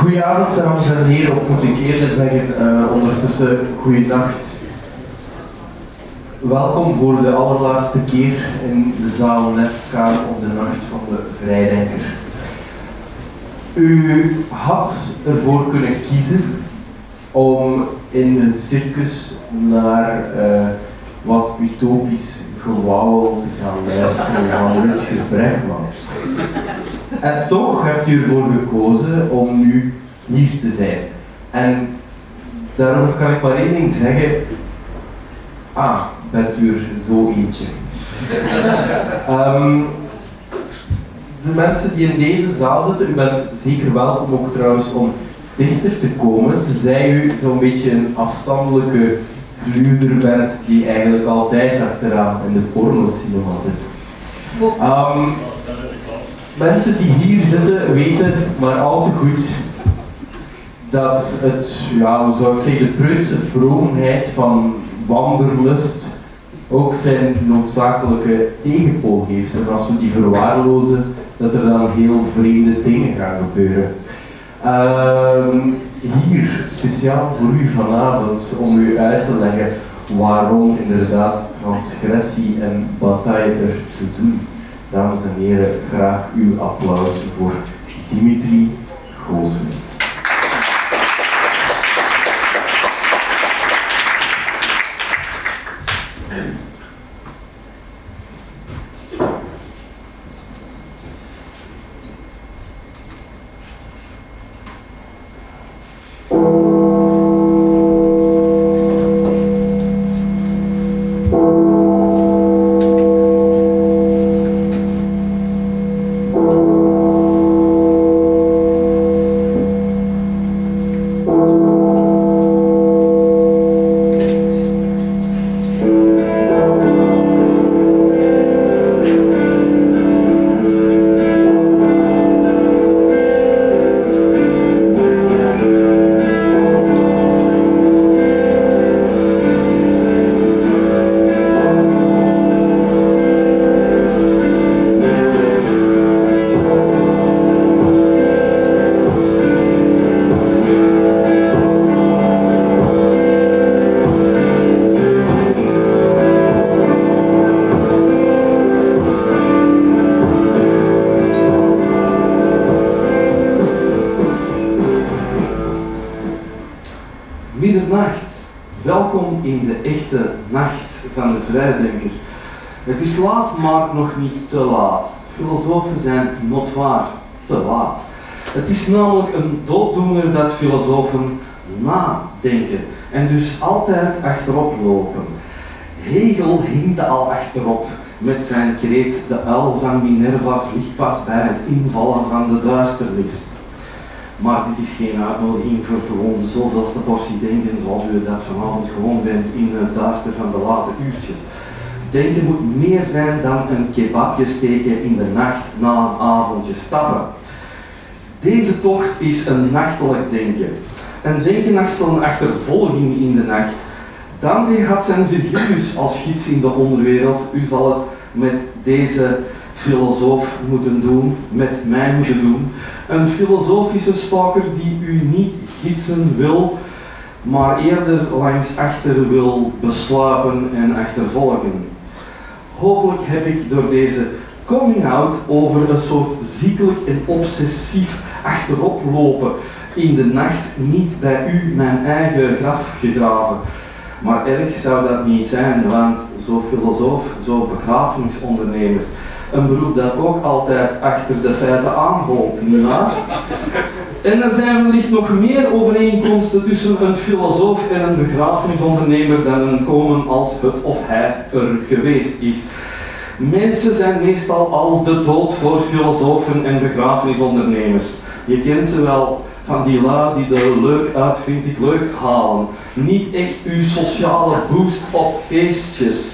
Goedenavond, dames en heren, of moet ik eerder zeggen, ondertussen goeienacht. Welkom voor de allerlaatste keer in de zaal Netkamer op de Nacht van de Vrijdenker. U had ervoor kunnen kiezen om in het circus naar wat utopisch gewauwel te gaan luisteren van Rutger Bregman. En toch hebt u ervoor gekozen om nu hier te zijn. En daarover kan ik maar één ding zeggen. Bent u er zo eentje. De mensen die in deze zaal zitten, u bent zeker welkom ook trouwens om dichter te komen, tenzij u zo'n beetje een afstandelijke gluurder bent die eigenlijk altijd achteraan in de pornocinema zit. Mensen die hier zitten weten maar al te goed dat het, hoe zou ik zeggen, de preutse vroomheid van wanderlust ook zijn noodzakelijke tegenpool heeft. En als we die verwaarlozen, dat er dan heel vreemde dingen gaan gebeuren. Hier, speciaal voor u vanavond, om u uit te leggen waarom inderdaad transgressie en bataille er te doen. Dames en heren, graag uw applaus voor Dimitri Goossens. Welkom in de echte nacht van de Vrijdenker. Het is laat, maar nog niet te laat. Filosofen zijn notoir te laat. Het is namelijk een dooddoener dat filosofen nadenken en dus altijd achterop lopen. Hegel hinkte al achterop met zijn kreet: de uil van Minerva vliegt pas bij het invallen van de duisternis. Maar dit is geen uitnodiging voor gewoon de zoveelste portie denken zoals u dat vanavond gewoon bent in het duister van de late uurtjes. Denken moet meer zijn dan een kebabje steken in de nacht na een avondje stappen. Deze tocht is een nachtelijk denken. Een denken achter een achtervolging in de nacht. Dante had zijn Virgilius als gids in de onderwereld. U zal het met deze filosoof moeten doen, met mij moeten doen. Een filosofische stalker die u niet gidsen wil, maar eerder langs achter wil besluipen en achtervolgen. Hopelijk heb ik door deze coming-out over een soort ziekelijk en obsessief achteroplopen in de nacht niet bij u mijn eigen graf gegraven. Maar erg zou dat niet zijn, want zo filosoof, zo begrafenisondernemer, een beroep dat ook altijd achter de feiten aanholt, nietwaar? En er zijn wellicht nog meer overeenkomsten tussen een filosoof en een begrafenisondernemer dan een komen als het of hij er geweest is. Mensen zijn meestal als de dood voor filosofen en begrafenisondernemers. Je kent ze wel, van die lui die er leuk uit vind ik leuk halen. Niet echt uw sociale boost op feestjes.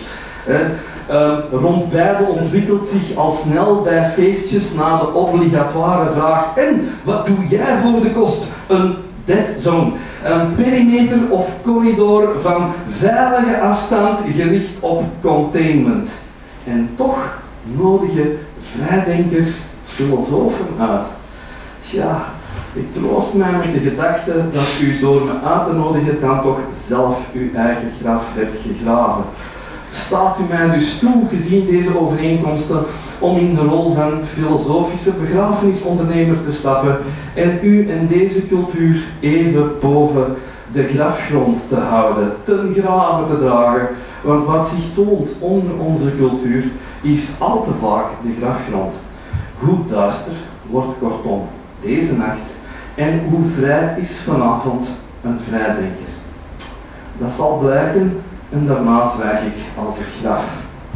Rond beide ontwikkelt zich al snel bij feestjes na de obligatoire vraag: en wat doe jij voor de kost? Een dead zone. Een perimeter of corridor van veilige afstand gericht op containment. En toch nodigen vrijdenkers filosofen uit. Tja, Ik troost mij met de gedachte dat u door me uit te nodigen dan toch zelf uw eigen graf hebt gegraven. Staat u mij dus toe, gezien deze overeenkomsten, om in de rol van filosofische begrafenisondernemer te stappen en u en deze cultuur even boven de grafgrond te houden, ten grave te dragen, want wat zich toont onder onze cultuur is al te vaak de grafgrond. Hoe duister wordt kortom deze nacht en hoe vrij is vanavond een vrijdenker. Dat zal blijken en daarna zwijg ik als het graf.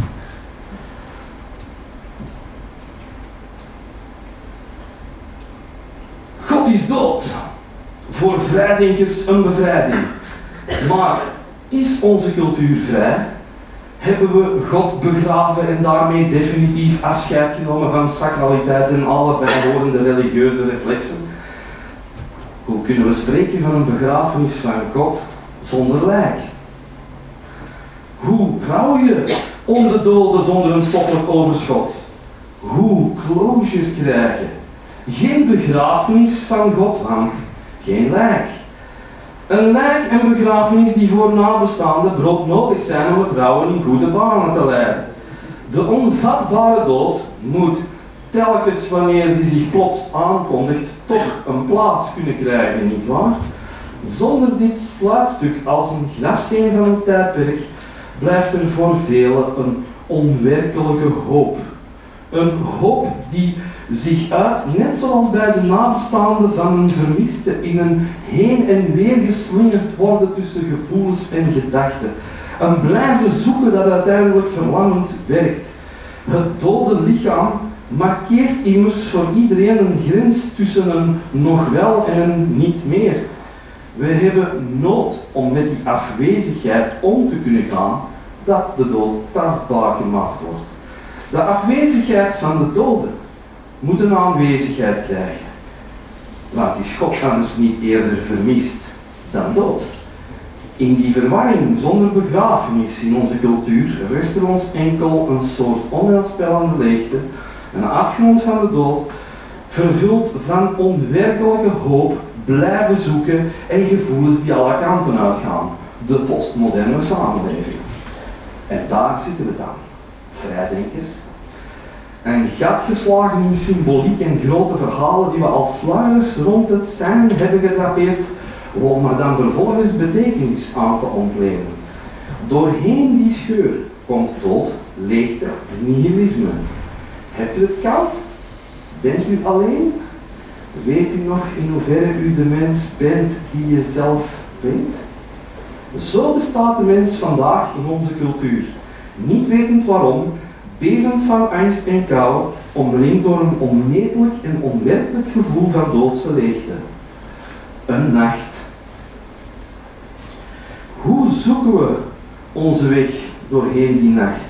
God is dood. Voor vrijdenkers een bevrijding. Maar is onze cultuur vrij? Hebben we God begraven en daarmee definitief afscheid genomen van sacraliteit en alle bijhorende religieuze reflexen? Hoe kunnen we spreken van een begrafenis van God zonder lijk? Hoe rouw je om de doden zonder een stoffelijk overschot? Hoe closure krijgen? Geen begrafenis van God, want geen lijk. Een lijk en begrafenis die voor nabestaanden broodnodig zijn om het rouwen in goede banen te leiden. De onvatbare dood moet telkens wanneer die zich plots aankondigt toch een plaats kunnen krijgen, nietwaar? Zonder dit sluitstuk als een grafsteen van een tijdperk blijft er voor velen een onwerkelijke hoop. Een hoop die zich uit, net zoals bij de nabestaanden van een vermiste, in een heen en weer geslingerd worden tussen gevoelens en gedachten. Een blijven zoeken dat uiteindelijk verlammend werkt. Het dode lichaam markeert immers voor iedereen een grens tussen een nog wel en een niet meer. We hebben nood om met die afwezigheid om te kunnen gaan, dat de dood tastbaar gemaakt wordt. De afwezigheid van de doden moet een aanwezigheid krijgen. Want is God anders niet eerder vermist dan dood? In die verwarring zonder begrafenis in onze cultuur rest er ons enkel een soort onheilspellende leegte, een afgrond van de dood, vervuld van onwerkelijke hoop, blijven zoeken en gevoelens die alle kanten uitgaan. De postmoderne samenleving. En daar zitten we dan, vrijdenkers. Een gat geslagen in symboliek en grote verhalen die we als sluiers rond het zijn hebben gedrapeerd, om er dan vervolgens betekenis aan te ontlenen. Doorheen die scheur komt dood, leegte, nihilisme. Hebt u het koud? Bent u alleen? Weet u nog in hoeverre u de mens bent die je zelf bent? Zo bestaat de mens vandaag in onze cultuur, niet wetend waarom, bevend van angst en kou, omringd door een onmetelijk en onwerkelijk gevoel van doodse leegte. Een nacht. Hoe zoeken we onze weg doorheen die nacht?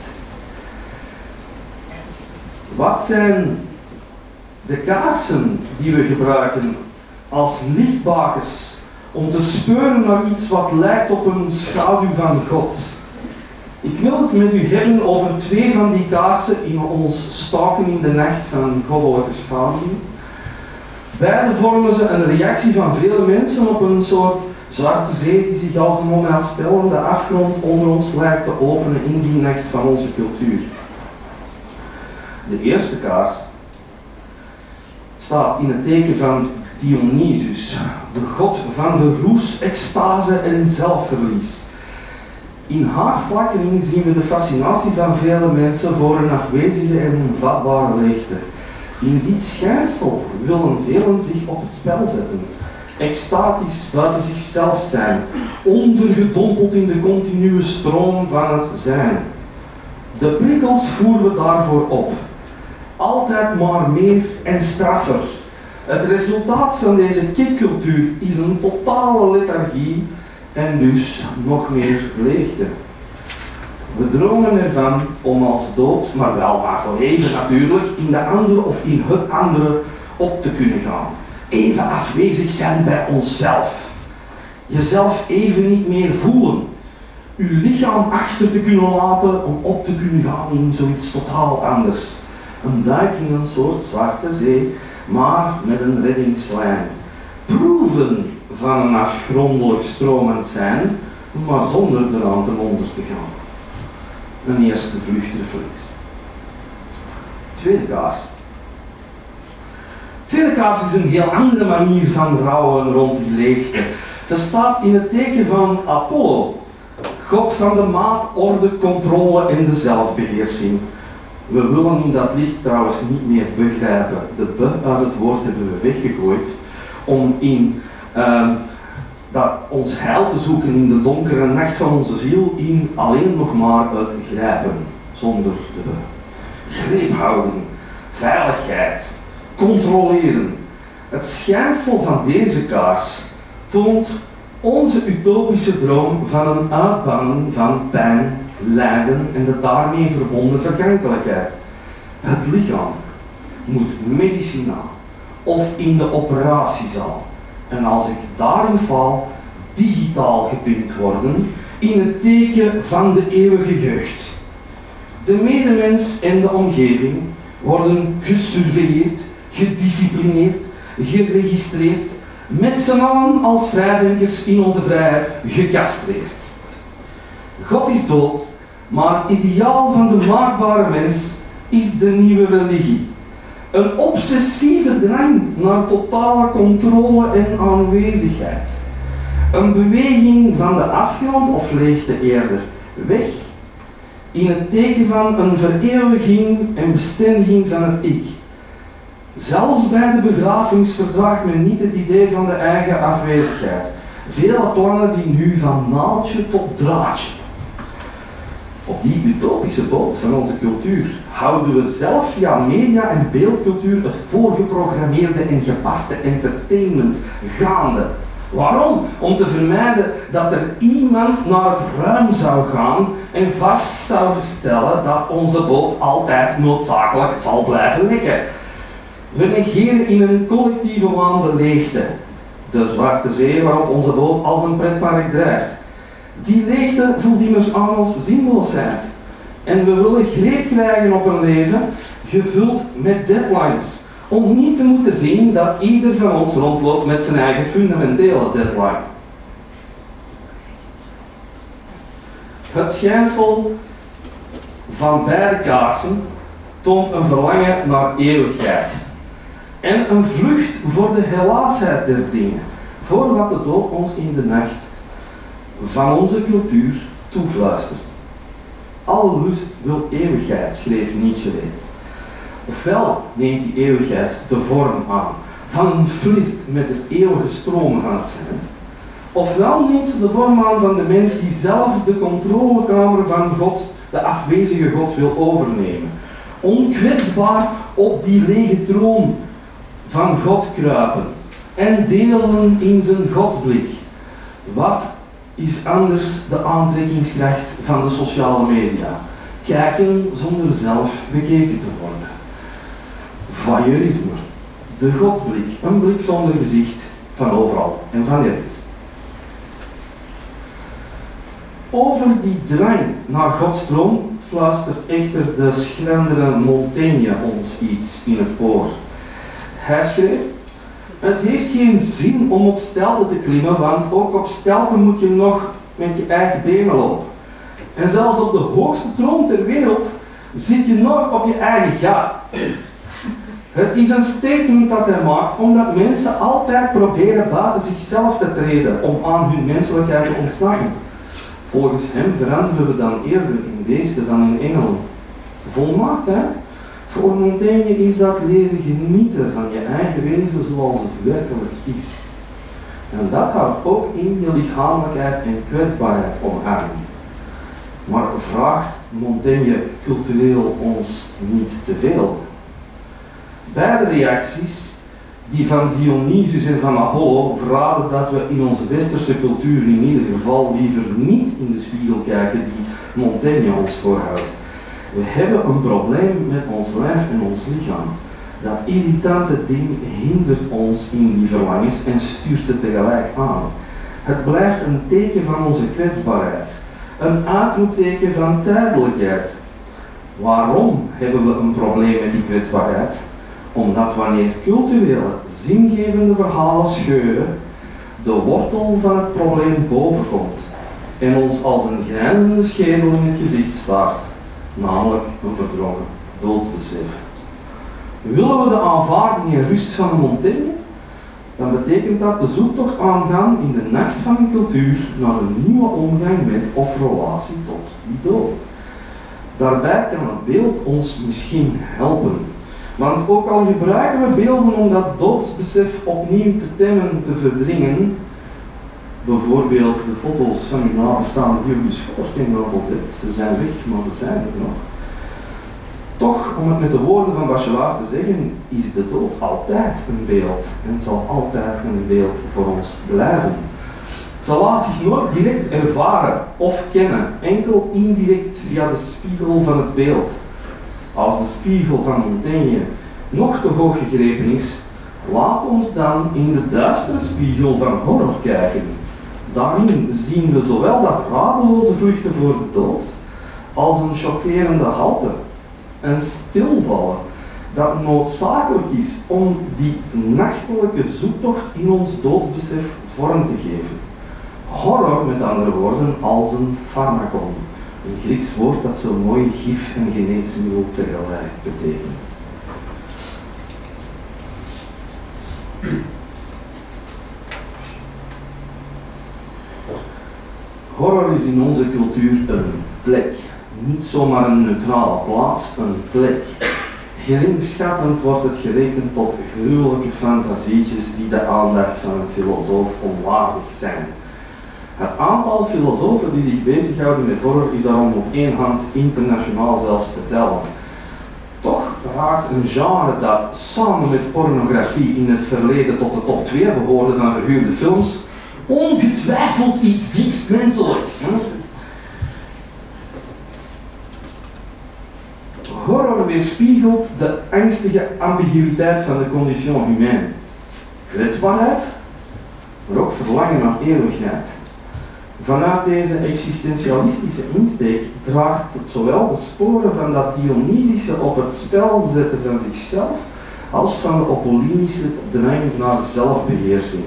Wat zijn de kaarsen die we gebruiken als lichtbakens om te speuren naar iets wat lijkt op een schaduw van God? Ik wil het met u hebben over twee van die kaarsen in ons staken in de nacht van een goddelijke schaduw. Beide vormen ze een reactie van vele mensen op een soort zwarte zee die zich als een onheilspellende afgrond onder ons lijkt te openen in die nacht van onze cultuur. De eerste kaars staat in het teken van Dionysus, de god van de roes, extase en zelfverlies. In haar flakkering zien we de fascinatie van vele mensen voor een afwezige en onvatbare leegte. In dit schijnsel willen velen zich op het spel zetten. Extatisch buiten zichzelf zijn, ondergedompeld in de continue stroom van het zijn. De prikkels voeren we daarvoor op. Altijd maar meer en straffer. Het resultaat van deze kickcultuur is een totale lethargie en dus nog meer leegte. We dromen ervan om als dood, maar wel maar voor even natuurlijk, in de andere of in het andere op te kunnen gaan. Even afwezig zijn bij onszelf. Jezelf even niet meer voelen. Uw lichaam achter te kunnen laten om op te kunnen gaan in zoiets totaal anders. Een duik in een soort zwarte zee, maar met een reddingslijn. proeven van een afgrondelijk stromend zijn, maar zonder eraan ten onder te gaan. Een eerste vluchtreflex. Tweede kaars. Tweede kaars is een heel andere manier van rouwen rond die leegte. Ze staat in het teken van Apollo, god van de maat, orde, controle en de zelfbeheersing. We willen in dat licht trouwens niet meer begrijpen. De be uit het woord hebben we weggegooid om in ons heil te zoeken in de donkere nacht van onze ziel in alleen nog maar het grijpen, zonder de be. Greep houden, veiligheid, controleren. Het schijnsel van deze kaars toont onze utopische droom van een uitbannen van pijn, lijden en de daarmee verbonden vergankelijkheid. Het lichaam moet medicinaal of in de operatiezaal, en als ik daarin val, digitaal gepimpt worden in het teken van de eeuwige jeugd. De medemens en de omgeving worden gesurveilleerd, gedisciplineerd, geregistreerd, met z'n allen als vrijdenkers in onze vrijheid gecastreerd. God is dood, maar het ideaal van de maakbare mens is de nieuwe religie. Een obsessieve drang naar totale controle en aanwezigheid. Een beweging van de afgrond of leegte eerder weg, in het teken van een vereeuwiging en bestendiging van het ik. Zelfs bij de begrafenis verdraagt men niet het idee van de eigen afwezigheid. Vele plannen die nu van naaldje tot draadje. Op die utopische boot van onze cultuur houden we zelf via media en beeldcultuur het voorgeprogrammeerde en gepaste entertainment gaande. Waarom? Om te vermijden dat er iemand naar het ruim zou gaan en vast zou stellen dat onze boot altijd noodzakelijk zal blijven lekken. We negeren in een collectieve waan de leegte, de zwarte zee waarop onze boot als een pretpark drijft. Die leegte voelt immers aan als zinloosheid. En we willen greep krijgen op een leven gevuld met deadlines. Om niet te moeten zien dat ieder van ons rondloopt met zijn eigen fundamentele deadline. Het schijnsel van beide kaarsen toont een verlangen naar eeuwigheid. En een vlucht voor de helaasheid der dingen. Voor wat de dood ons in de nacht van onze cultuur toefluistert. Alle lust wil eeuwigheid, schreef Nietzsche reeds. Ofwel neemt die eeuwigheid de vorm aan van een flirt met het eeuwige stromen van het zijn. Ofwel neemt ze de vorm aan van de mens die zelf de controlekamer van God, de afwezige God, wil overnemen. Onkwetsbaar op die lege troon van God kruipen en delen in zijn godsblik. Wat is anders de aantrekkingskracht van de sociale media? Kijken zonder zelf bekeken te worden. Voyeurisme, de godsblik, een blik zonder gezicht van overal en van ergens. Over die drang naar Gods troon fluistert echter de schrandere Montaigne ons iets in het oor. Hij schreef: het heeft geen zin om op stelten te klimmen, want ook op stelten moet je nog met je eigen benen lopen. En zelfs op de hoogste troon ter wereld zit je nog op je eigen gat. Het is een statement dat hij maakt omdat mensen altijd proberen buiten zichzelf te treden om aan hun menselijkheid te ontsnappen. Volgens hem veranderen we dan eerder in beesten dan in engelen. Volmaaktheid? Voor Montaigne is dat leren genieten van je eigen wezen zoals het werkelijk is. En dat houdt ook in je lichamelijkheid en kwetsbaarheid omarmen. Maar vraagt Montaigne cultureel ons niet te veel? Beide reacties, die van Dionysus en van Apollo, verraden dat we in onze westerse cultuur in ieder geval liever niet in de spiegel kijken die Montaigne ons voorhoudt. We hebben een probleem met ons lijf en ons lichaam. Dat irritante ding hindert ons in die verlangens en stuurt ze tegelijk aan. Het blijft een teken van onze kwetsbaarheid. Een uitroepteken van tijdelijkheid. Waarom hebben we een probleem met die kwetsbaarheid? Omdat wanneer culturele, zingevende verhalen scheuren, de wortel van het probleem bovenkomt en ons als een grijnzende schedel in het gezicht staart, namelijk een verdrongen doodsbesef. Willen we de aanvaarding en rust van de Montaigne, dan betekent dat de zoektocht aangaan in de nacht van een cultuur naar een nieuwe omgang met of relatie tot die dood. Daarbij kan het beeld ons misschien helpen. Want ook al gebruiken we beelden om dat doodsbesef opnieuw te temmen, te verdringen, bijvoorbeeld de foto's van uw nabestaanden die op uw schoorsteenmantel zet, ze zijn weg, maar ze zijn er nog. Toch, om het met de woorden van Bachelard te zeggen, is de dood altijd een beeld en zal altijd een beeld voor ons blijven. Ze laat zich nooit direct ervaren of kennen, enkel indirect via de spiegel van het beeld. Als de spiegel van Montaigne nog te hoog gegrepen is, laat ons dan in de duistere spiegel van horror kijken. Daarin zien we zowel dat radeloze vluchten voor de dood, als een chockerende halte, een stilvallen dat noodzakelijk is om die nachtelijke zoektocht in ons doodsbesef vorm te geven. Horror, met andere woorden, als een pharmacon. Een Grieks woord dat zo mooi gif en geneesmiddel tegelijk betekent. Horror is in onze cultuur een plek. Niet zomaar een neutrale plaats, een plek. Geringschattend wordt het gerekend tot gruwelijke fantasietjes die de aandacht van een filosoof onwaardig zijn. Het aantal filosofen die zich bezighouden met horror is daarom op één hand internationaal zelfs te tellen. Toch raakt een genre dat samen met pornografie in het verleden tot de top 2 behoorde van verhuurde films, ongetwijfeld iets diep menselijk. Horror weerspiegelt de angstige ambiguïteit van de condition humaine. Kwetsbaarheid, maar ook verlangen naar eeuwigheid. Vanuit deze existentialistische insteek draagt het zowel de sporen van dat Dionysische op het spel zetten van zichzelf, als van de apollinische drang naar zelfbeheersing.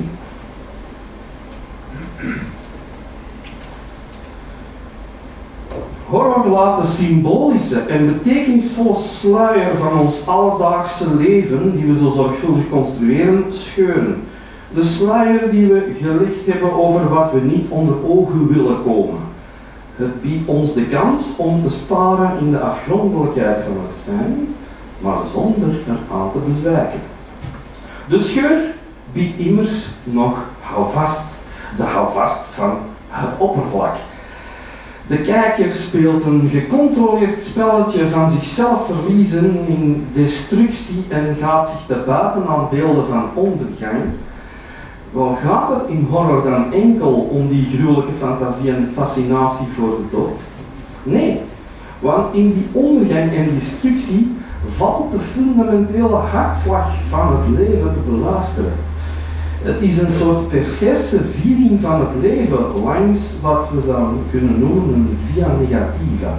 Horror laat de symbolische en betekenisvolle sluier van ons alledaagse leven, die we zo zorgvuldig construeren, scheuren. De sluier die we gelegd hebben over wat we niet onder ogen willen komen. Het biedt ons de kans om te staren in de afgrondelijkheid van het zijn, maar zonder eraan te bezwijken. De scheur biedt immers nog houvast, de houvast van het oppervlak. De kijker speelt een gecontroleerd spelletje van zichzelf verliezen in destructie en gaat zich te buiten aan beelden van ondergang. Wel gaat het in horror dan enkel om die gruwelijke fantasie en fascinatie voor de dood? Nee, want in die ondergang en destructie valt de fundamentele hartslag van het leven te beluisteren. Het is een soort perverse viering van het leven langs wat we zouden kunnen noemen een via negativa.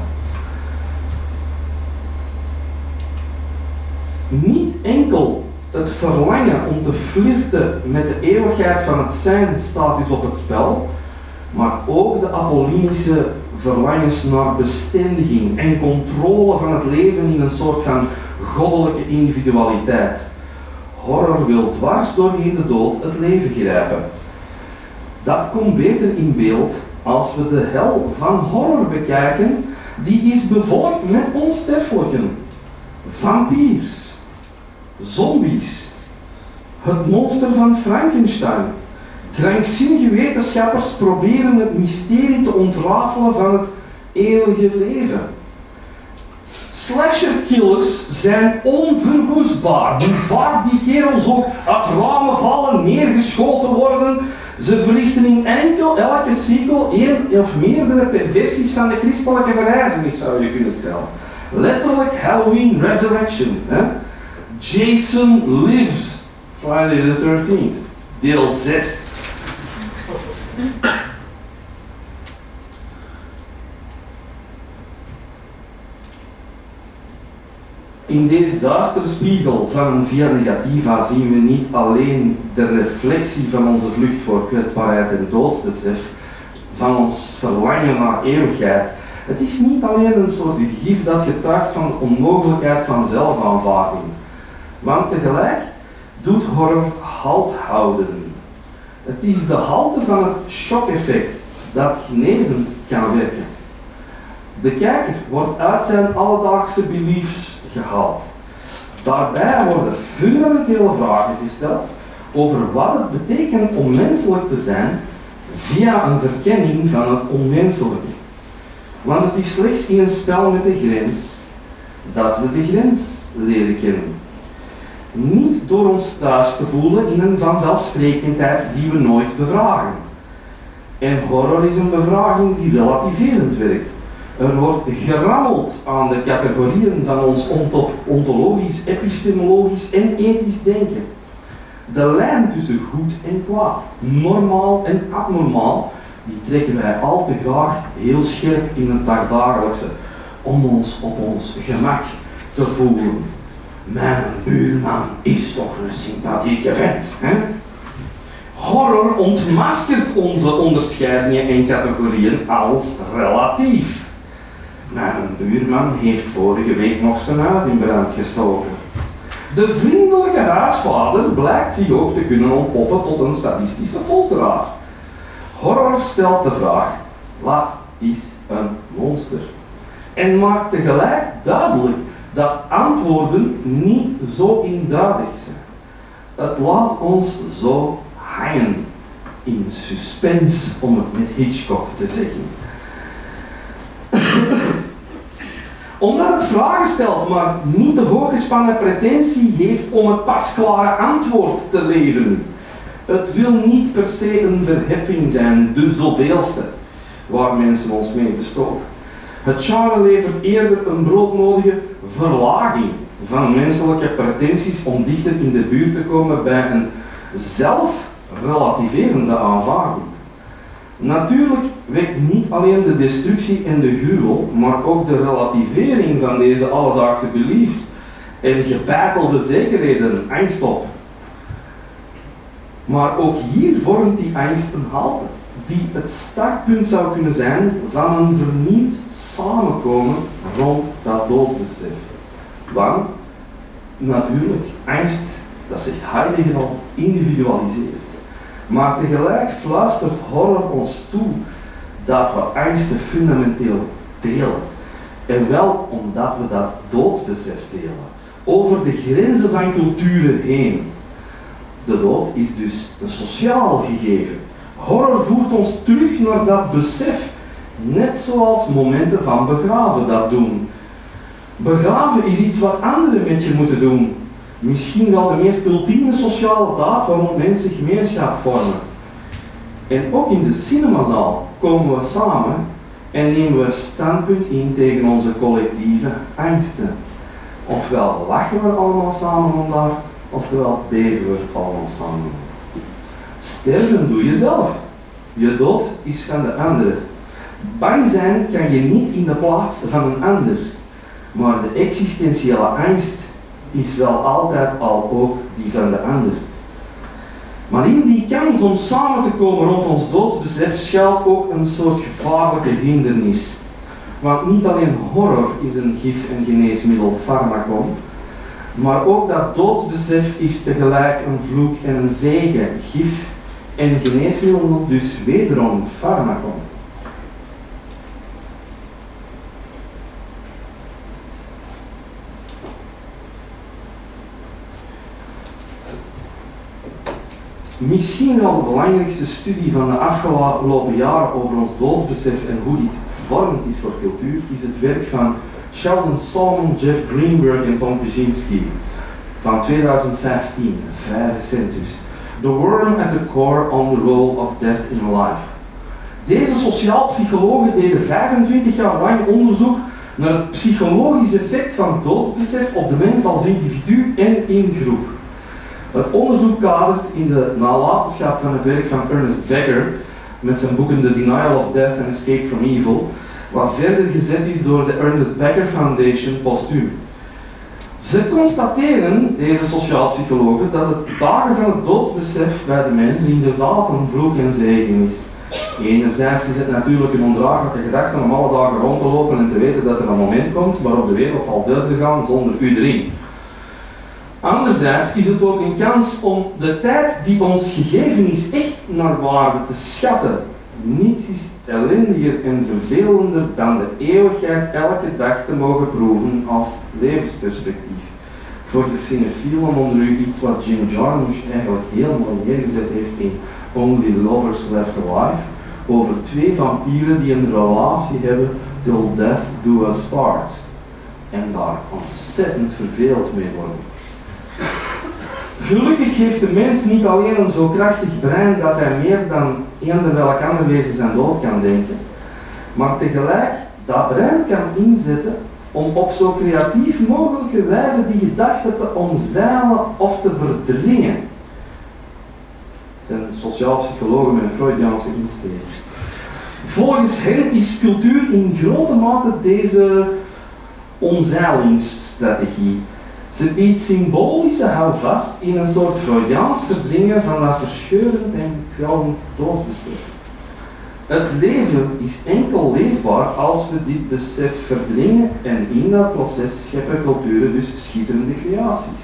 Niet enkel het verlangen om te flirten met de eeuwigheid van het zijn staat dus op het spel, maar ook de apollinische verlangens naar bestendiging en controle van het leven in een soort van goddelijke individualiteit. Horror wil dwars doorheen de dood het leven grijpen. Dat komt beter in beeld als we de hel van horror bekijken, die is bevolkt met onsterfelijken, vampiers, zombies, het monster van Frankenstein. Krankzinnige wetenschappers proberen het mysterie te ontrafelen van het eeuwige leven. Slasherkillers zijn onverwoestbaar. Hoe vaak die kerels ook uit ramen vallen, neergeschoten worden, ze verrichten in enkel elke sequel één of meerdere perversies van de christelijke verrijzenis, zou je kunnen stellen. Letterlijk Halloween Resurrection. Hè? Jason Lives, Friday the 13th, deel 6. In deze duistere spiegel van een via negativa zien we niet alleen de reflectie van onze vlucht voor kwetsbaarheid en doodsbesef, van ons verlangen naar eeuwigheid. Het is niet alleen een soort gif dat getuigt van de onmogelijkheid van zelfaanvaarding. Want tegelijk doet horror halt houden. Het is de halte van het shock-effect dat genezend kan werken. De kijker wordt uit zijn alledaagse beliefs gehaald. Daarbij worden fundamentele vragen gesteld over wat het betekent om menselijk te zijn via een verkenning van het onmenselijke. Want het is slechts in een spel met de grens dat we de grens leren kennen. Niet door ons thuis te voelen in een vanzelfsprekendheid die we nooit bevragen. En horror is een bevraging die relativerend werkt. Er wordt gerammeld aan de categorieën van ons ontologisch, epistemologisch en ethisch denken. De lijn tussen goed en kwaad, normaal en abnormaal, die trekken wij al te graag heel scherp in het dagdagelijkse, om ons op ons gemak te voelen. Mijn buurman is toch een sympathieke vent, hè? Horror ontmaskert onze onderscheidingen en categorieën als relatief. Mijn buurman heeft vorige week nog zijn huis in brand gestoken. De vriendelijke huisvader blijkt zich ook te kunnen ontpoppen tot een sadistische folteraar. Horror stelt de vraag, wat is een monster? En maakt tegelijk duidelijk dat antwoorden niet zo eenduidig zijn. Het laat ons zo hangen in suspense, om het met Hitchcock te zeggen. Omdat het vragen stelt, maar niet de hooggespannen pretentie heeft om het pasklare antwoord te leveren. Het wil niet per se een verheffing zijn, de zoveelste, waar mensen ons mee bestoken. Het genre levert eerder een broodnodige verlaging van menselijke pretenties om dichter in de buurt te komen bij een zelfrelativerende aanvaarding. Natuurlijk wekt niet alleen de destructie en de gruwel, maar ook de relativering van deze alledaagse beliefs en gebeitelde zekerheden angst op. Maar ook hier vormt die angst een halte, die het startpunt zou kunnen zijn van een vernieuwd samenkomen rond dat doodsbesef. Want, natuurlijk, angst, dat zegt Heidegger al, individualiseert. Maar tegelijk fluistert horror ons toe dat we angsten fundamenteel delen. En wel omdat we dat doodsbesef delen. Over de grenzen van culturen heen. De dood is dus een sociaal gegeven. Horror voert ons terug naar dat besef, net zoals momenten van begraven dat doen. Begraven is iets wat anderen met je moeten doen. Misschien wel de meest ultieme sociale daad waarop mensen gemeenschap vormen. En ook in de cinemazaal komen we samen en nemen we standpunt in tegen onze collectieve angsten. Ofwel lachen we allemaal samen om daar, ofwel beven we allemaal samen. Sterven doe je zelf. Je dood is van de andere. Bang zijn kan je niet in de plaats van een ander. Maar de existentiële angst is wel altijd al ook die van de ander. Maar in die kans om samen te komen rond ons doodsbesef schuilt ook een soort gevaarlijke hindernis. Want niet alleen horror is een gif- en geneesmiddel farmacon, maar ook dat doodsbesef is tegelijk een vloek en een zegen, gif en geneesmiddel, dus wederom farmacon. Misschien wel de belangrijkste studie van de afgelopen jaren over ons doodsbesef en hoe dit vormend is voor cultuur, is het werk van Sheldon Salmon, Jeff Greenberg en Tom Kaczynski van 2015, vrij recent dus. The Worm at the Core on the Role of Death in Life. Deze sociaal psychologen deden 25 jaar lang onderzoek naar het psychologisch effect van doodsbesef op de mens als individu en in groep. Het onderzoek kadert in de nalatenschap van het werk van Ernest Becker met zijn boeken The Denial of Death and Escape from Evil, wat verder gezet is door de Ernest Becker Foundation postuum. Ze constateren, deze sociaal psychologen, dat het dagen van het doodsbesef bij de mens inderdaad een vloek en zegen is. Enerzijds is het natuurlijk een ondraaglijke gedachte om alle dagen rond te lopen en te weten dat er een moment komt waarop de wereld zal verder gaan zonder u erin. Anderzijds is het ook een kans om de tijd die ons gegeven is echt naar waarde te schatten. Niets is ellendiger en vervelender dan de eeuwigheid elke dag te mogen proeven als levensperspectief. Voor de cinefielen onder u iets wat Jim Jarmusch eigenlijk heel mooi neergezet heeft in Only Lovers Left Alive, over twee vampieren die een relatie hebben till death do us part. En daar ontzettend verveeld mee worden. Gelukkig heeft de mens niet alleen een zo krachtig brein dat hij meer dan eender welk ander wezen zijn dood kan denken, maar tegelijk dat brein kan inzetten om op zo creatief mogelijke wijze die gedachten te omzeilen of te verdringen. Het zijn sociaal psychologen met een Freudiaanse insteek. Volgens hen is cultuur in grote mate deze omzeilingsstrategie. Ze biedt symbolische houvast in een soort Freudiaans verdringen van dat verscheurend en kwellend doodsbesef. Het leven is enkel leefbaar als we dit besef verdringen en in dat proces scheppen culturen dus schitterende creaties.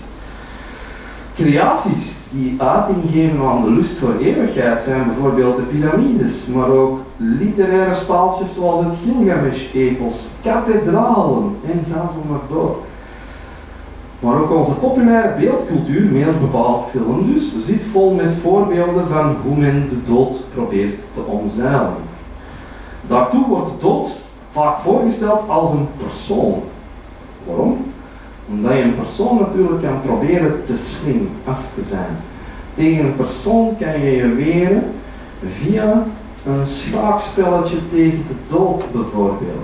Creaties die uiting geven aan de lust voor eeuwigheid zijn bijvoorbeeld de piramides, maar ook literaire staaltjes zoals het Gilgamesh-epos, kathedralen en ga zo maar door. Maar ook onze populaire beeldcultuur, meer bepaald film dus, zit vol met voorbeelden van hoe men de dood probeert te omzeilen. Daartoe wordt de dood vaak voorgesteld als een persoon. Waarom? Omdat je een persoon natuurlijk kan proberen te slim af te zijn. Tegen een persoon kan je je weren via een schaakspelletje tegen de dood bijvoorbeeld.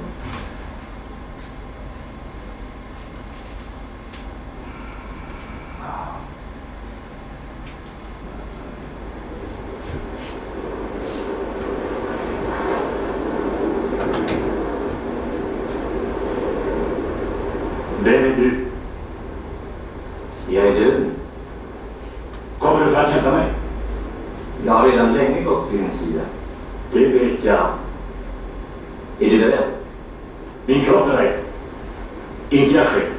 Vem är du? Jag är död. Kommer du för att hämta mig? Jag har redan länge gått till din sida. Det vet jag. Är du beredd? Min kropp är rädd. Inte jag själv.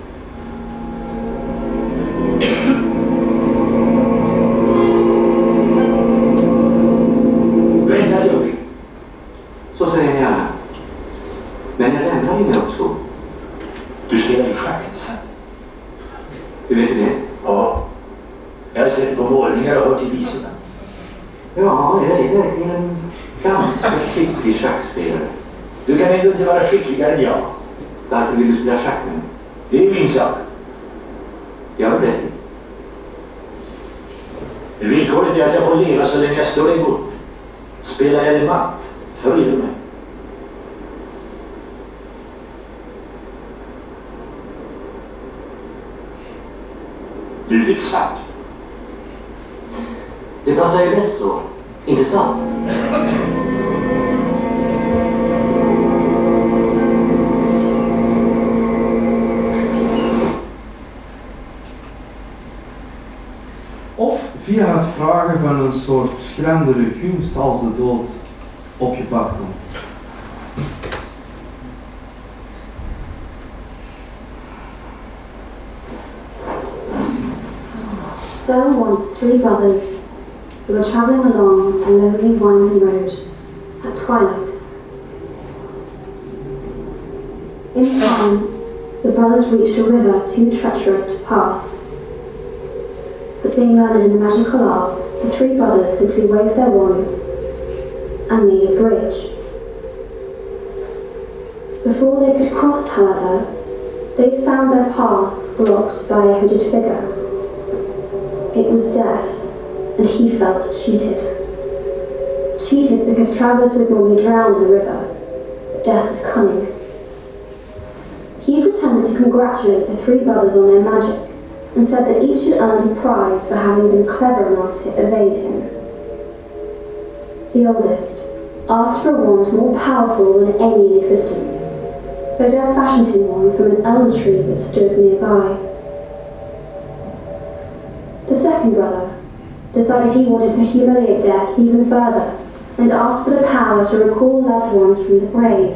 Vänta ett ögonblick. Så säger ni gärna. Men jag lämnar inga uppskov. Du spelar ju schack, inte sant? Du vet det? Ja. Jag har sett på målningar och hört till visorna. Ja, jag är verkligen en ganska skicklig schackspelare. Du kan ändå inte vara skickligare än jag. Varför vill du spela schack med mig? Det är min sak. Jag är beredd. Villkoret är att jag får leva så länge jag står dig bort. Spelar jag dig matt, följer du mig. Du fick svart. Det passar ju bäst så. Inte sant? Of via het vragen van een soort schrandere gunst als de dood op je pad komt. There were once three brothers who were travelling along a lonely winding road at twilight. In time, the brothers reached a river too treacherous to pass. But being learned in the magical arts, the three brothers simply waved their wands and made a bridge. Before they could cross, however, they found their path blocked by a hooded figure. It was Death, and he felt cheated. Cheated because travellers would normally drown in the river, but Death was cunning. He pretended to congratulate the three brothers on their magic, and said that each had earned a prize for having been clever enough to evade him. The oldest asked for a wand more powerful than any in existence, So Death fashioned him one from an elder tree that stood nearby. The second brother decided he wanted to humiliate Death even further and asked for the power to recall loved ones from the grave.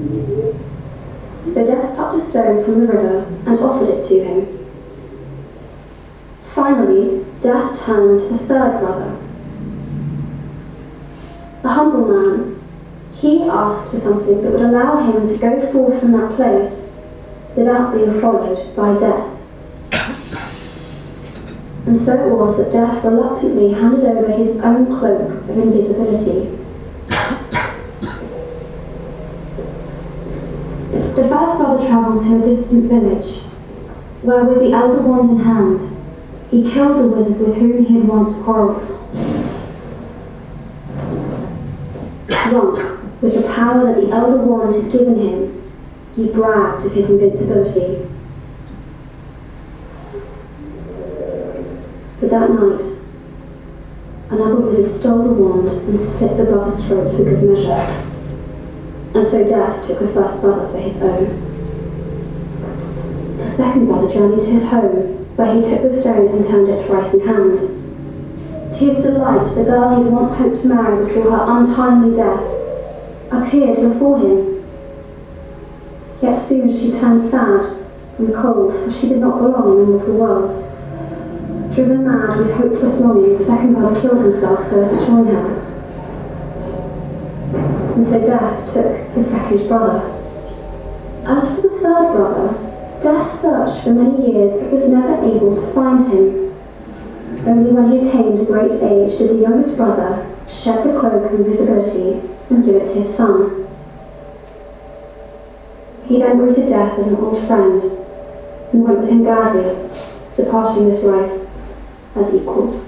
So Death plucked a stone from the river and offered it to him. Finally, Death turned to the third brother. A humble man, he asked for something that would allow him to go forth from that place without being followed by Death. And so it was that Death reluctantly handed over his own cloak of invisibility. The first brother travelled to a distant village, where with the elder wand in hand, he killed a wizard with whom he had once quarrelled. Drunk with the power that the elder wand had given him, he bragged of his invincibility. But that night, another wizard stole the wand and slit the brother's throat for good measure. And so Death took the first brother for his own. The second brother journeyed to his home, where he took the stone and turned it thrice in hand. To his delight, the girl he had once hoped to marry before her untimely death appeared before him. Yet soon she turned sad and cold, for she did not belong in the mortal world. Driven mad with hopeless longing, the second brother killed himself so as to join her. And so Death took his second brother. As for the third brother, Death searched for many years but was never able to find him. Only when he attained a great age did the youngest brother shed the cloak of invisibility and give it to his son. He then greeted Death as an old friend and went with him gladly, departing this life as equals.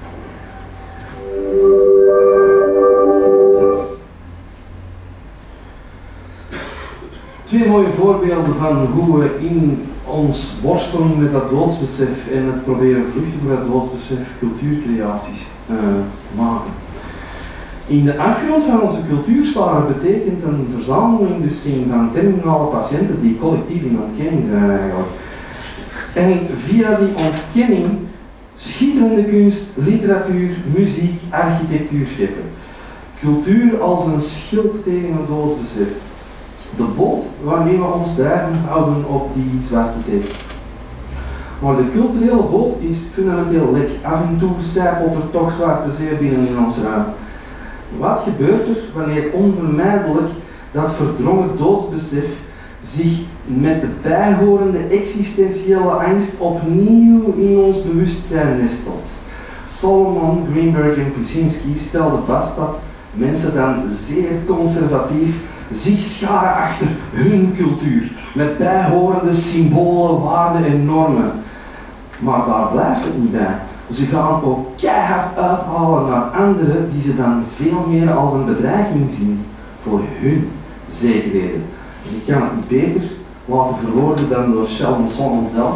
Twee mooie voorbeelden van hoe we in ons worstelen met dat doodsbesef en het proberen vluchten voor dat doodsbesef cultuurcreaties maken. In de afgrond van onze cultuurslagen betekent een verzameling dus van terminale patiënten die collectief in ontkenning zijn eigenlijk. En via die ontkenning schitterende kunst, literatuur, muziek, architectuur scheppen. Cultuur als een schild tegen het doodsbesef. De boot waarmee we ons drijven houden op die zwarte zee. Maar de culturele boot is fundamenteel lek. Af en toe sijpelt er toch zwarte zee binnen in ons ruim. Wat gebeurt er wanneer onvermijdelijk dat verdrongen doodsbesef zich met de bijhorende existentiële angst opnieuw in ons bewustzijn nestelt? Solomon, Greenberg en Pyszczynski stelden vast dat mensen dan zeer conservatief zich scharen achter hun cultuur, met bijhorende symbolen, waarden en normen. Maar daar blijft het niet bij. Ze gaan ook keihard uithalen naar anderen die ze dan veel meer als een bedreiging zien voor hun zekerheden. En ik kan het niet beter laten verwoorden dan door Sheldon Solomon zelf.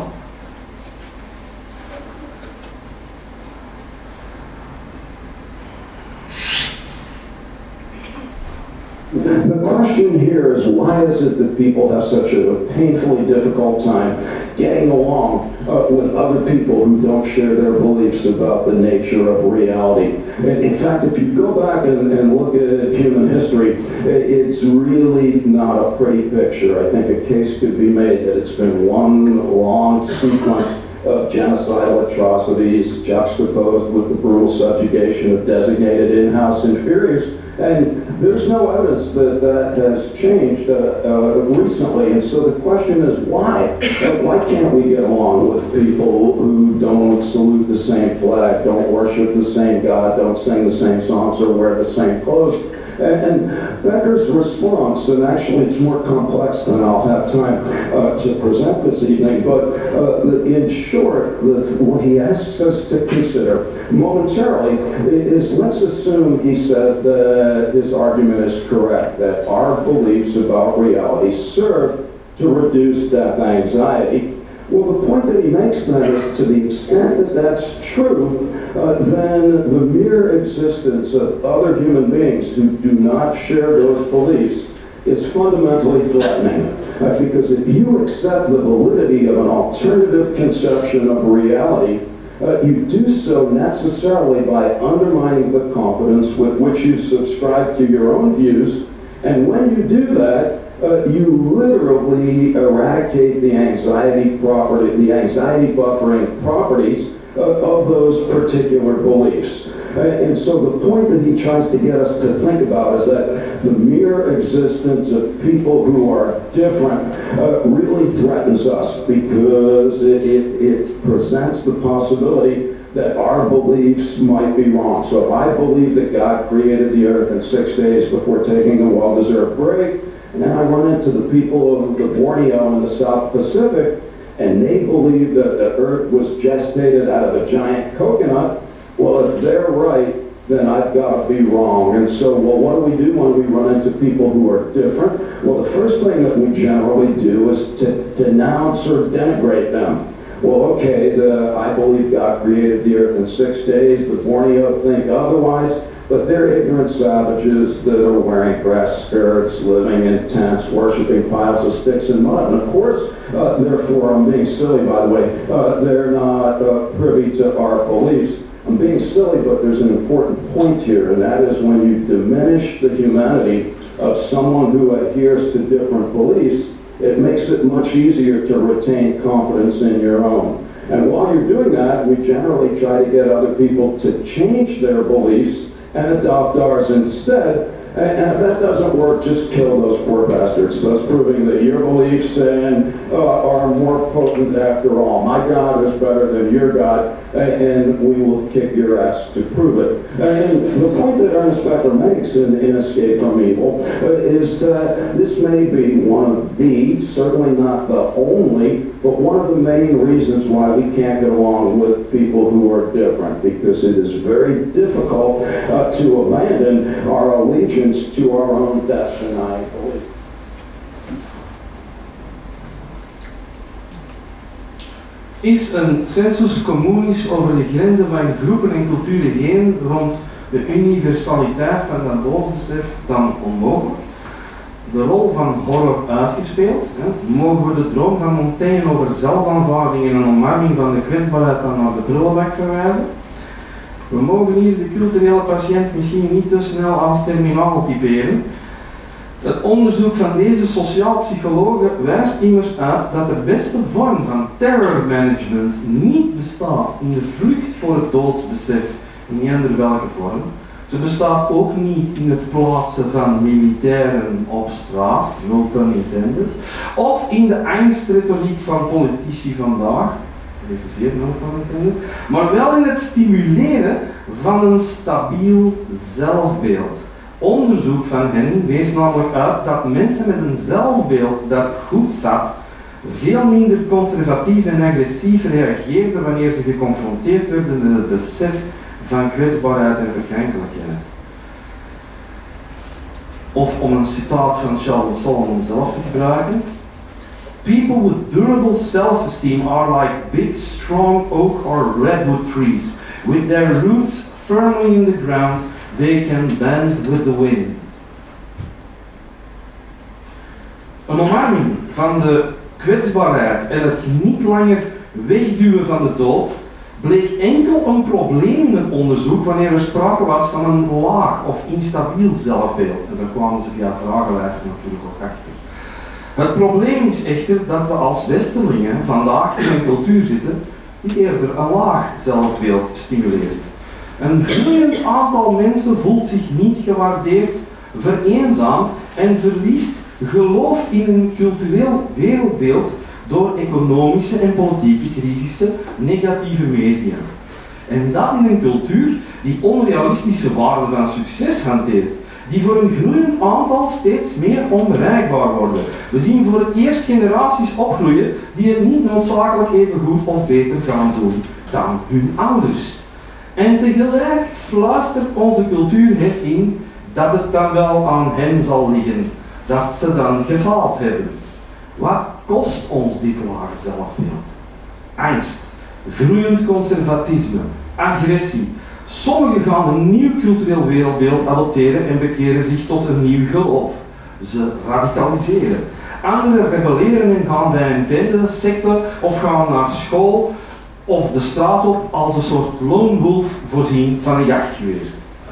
The question here is, why is it that people have such a painfully difficult time getting along with other people who don't share their beliefs about the nature of reality? In fact, if you go back and look at human history, it's really not a pretty picture. I think a case could be made that it's been one long sequence of genocidal atrocities juxtaposed with the brutal subjugation of designated in-house inferiors. And there's no evidence that that has changed recently, and so the question is why? Why can't we get along with people who don't salute the same flag, don't worship the same God, don't sing the same songs or wear the same clothes? And Becker's response, and actually it's more complex than I'll have time to present this evening, but in short, what he asks us to consider momentarily is, let's assume he says that his argument is correct, that our beliefs about reality serve to reduce death anxiety. Well, the point that he makes then is, to the extent that that's true, then the mere existence of other human beings who do not share those beliefs is fundamentally threatening. Because if you accept the validity of an alternative conception of reality, you do so necessarily by undermining the confidence with which you subscribe to your own views, and when you do that, you literally eradicate the anxiety buffering properties of those particular beliefs. And so the point that he tries to get us to think about is that the mere existence of people who are different really threatens us, because it presents the possibility that our beliefs might be wrong. So if I believe that God created the earth in 6 days before taking a well-deserved break, and then I run into the people of the Borneo in the South Pacific, and they believe that the earth was gestated out of a giant coconut, well, if they're right, then I've got to be wrong. And so, well, what do we do when we run into people who are different? Well, the first thing that we generally do is to denounce or denigrate them. Well, okay, I believe God created the earth in 6 days. The Borneo think otherwise, but they're ignorant savages that are wearing grass skirts, living in tents, worshiping piles of sticks and mud. And of course, therefore, I'm being silly, by the way, they're not privy to our beliefs. I'm being silly, but there's an important point here, and that is when you diminish the humanity of someone who adheres to different beliefs, it makes it much easier to retain confidence in your own. And while you're doing that, we generally try to get other people to change their beliefs and adopt ours instead. And if that doesn't work, just kill those poor bastards, thus proving that your beliefs are more potent after all. My God is better than your God, and we will kick your ass to prove it. And the point that Ernest Becker makes in Escape from Evil is that this may be one of the, certainly not the only, but one of the main reasons why we can't get along with people who are different, because it is very difficult to abandon our allegiance to our own death-denying belief. Is een sensus communis over de grenzen van groepen en culturen heen rond de universaliteit van dat doodsbesef dan onmogelijk? De rol van horror uitgespeeld? Mogen we de droom van Montaigne over zelfaanvaarding en een omarming van de kwetsbaarheid dan naar de prullenbak verwijzen? We mogen hier de culturele patiënt misschien niet te snel als terminaal typeren. Het onderzoek van deze sociaal psychologen wijst immers uit dat de beste vorm van terror management niet bestaat in de vlucht voor het doodsbesef, in eender welke vorm. Ze bestaat ook niet in het plaatsen van militairen op straat, no pun intended, of in de angstretoriek van politici vandaag, reviseer no pun intended, maar wel in het stimuleren van een stabiel zelfbeeld. Onderzoek van hen wees namelijk uit dat mensen met een zelfbeeld dat goed zat, veel minder conservatief en agressief reageerden wanneer ze geconfronteerd werden met het besef van kwetsbaarheid en verkrenkelijkheid. Of om een citaat van Charles Solomon zelf te gebruiken: people with durable self-esteem are like big, strong oak or redwood trees. With their roots firmly in the ground, they can bend with the wind. Een omarming van de kwetsbaarheid en het niet langer wegduwen van de dood bleek enkel een probleem in het onderzoek wanneer er sprake was van een laag of instabiel zelfbeeld. En daar kwamen ze via vragenlijsten natuurlijk ook achter. Het probleem is echter dat we als Westerlingen vandaag in een cultuur zitten die eerder een laag zelfbeeld stimuleert. Een groeiend aantal mensen voelt zich niet gewaardeerd, vereenzaamd en verliest geloof in een cultureel wereldbeeld door economische en politieke crisissen, negatieve media. En dat in een cultuur die onrealistische waarden van succes hanteert, die voor een groeiend aantal steeds meer onbereikbaar worden. We zien voor het eerst generaties opgroeien die het niet noodzakelijk even goed of beter gaan doen dan hun ouders. En tegelijk fluistert onze cultuur het in dat het dan wel aan hen zal liggen, dat ze dan gefaald hebben. Wat kost ons dit lage zelfbeeld? Angst, groeiend conservatisme, agressie. Sommigen gaan een nieuw cultureel wereldbeeld adopteren en bekeren zich tot een nieuw geloof. Ze radicaliseren. Anderen rebelleren en gaan bij een bende, secte of gaan naar school of de straat op als een soort lone wolf voorzien van een jachtgeweer.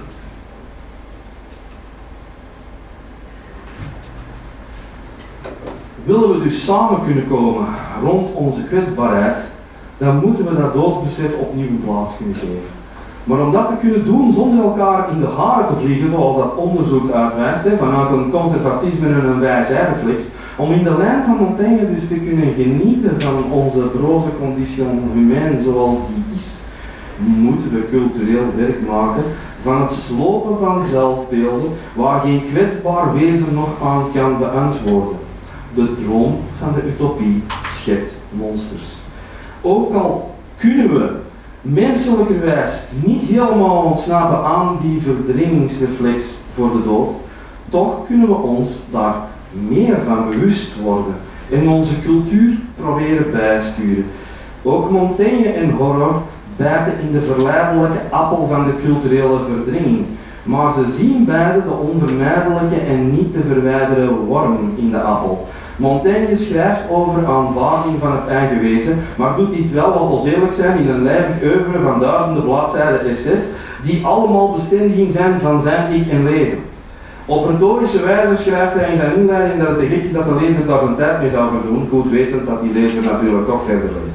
Willen we dus samen kunnen komen rond onze kwetsbaarheid, dan moeten we dat doodsbesef opnieuw een plaats kunnen geven. Maar om dat te kunnen doen zonder elkaar in de haren te vliegen, zoals dat onderzoek uitwijst, vanuit een conservatisme en een wijsheid-reflex, om in de lijn van Montaigne dus te kunnen genieten van onze broze condition humaine zoals die is, moeten we cultureel werk maken van het slopen van zelfbeelden waar geen kwetsbaar wezen nog aan kan beantwoorden. De droom van de utopie schept monsters. Ook al kunnen we menselijkerwijs niet helemaal ontsnappen aan die verdringingsreflex voor de dood, toch kunnen we ons daar meer van bewust worden en onze cultuur proberen bijsturen. Ook Montaigne en horror bijten in de verleidelijke appel van de culturele verdringing, maar ze zien beide de onvermijdelijke en niet te verwijderen worm in de appel. Montaigne schrijft over aanvaarding van het eigen wezen, maar doet dit wel, wat ons eerlijk zijn, in een lijvig oeuvre van duizenden bladzijden essays, die allemaal bestendiging zijn van zijn ik en leven. Op retorische wijze schrijft hij in zijn inleiding dat het te gek is dat de lezer daar zijn tijd mee zou verdoen, goed wetend dat die lezer natuurlijk toch verder leest.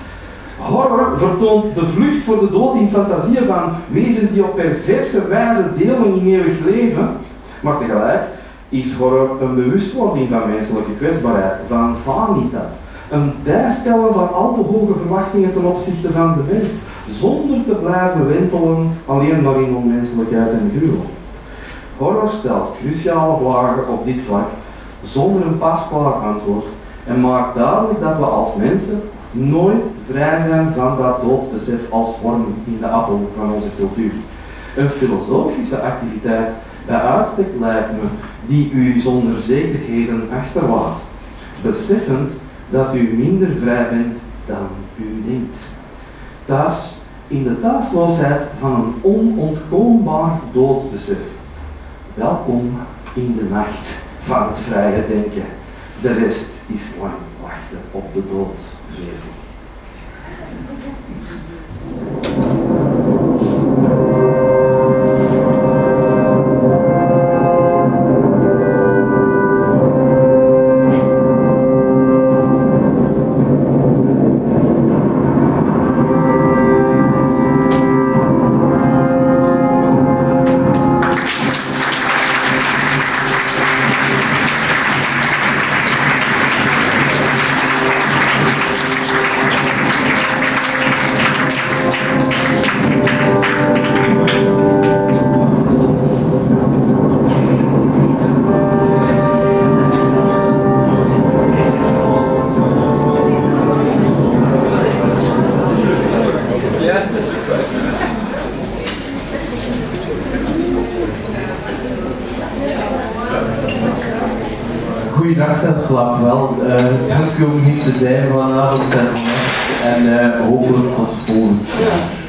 Horror vertoont de vlucht voor de dood in fantasieën van wezens die op perverse wijze delen in eeuwig leven, maar tegelijk is horror een bewustwording van menselijke kwetsbaarheid, van vanitas, een bijstellen van al te hoge verwachtingen ten opzichte van de mens, zonder te blijven wentelen alleen maar in onmenselijkheid en gruwel. Horror stelt cruciale vragen op dit vlak, zonder een pasklaar antwoord, en maakt duidelijk dat we als mensen nooit vrij zijn van dat doodsbesef als worm in de appel van onze cultuur. Een filosofische activiteit bij uitstek lijkt me, die u zonder zekerheden achterlaat, beseffend dat u minder vrij bent dan u denkt. Thuis, in de thuisloosheid van een onontkoombaar doodsbesef. Welkom in de nacht van het vrije denken. De rest is lang wachten op de dood, vrees ik. Goeiedag en slaap wel. Dank u om hier te zijn vanavond en vannacht en hopelijk tot volgend jaar.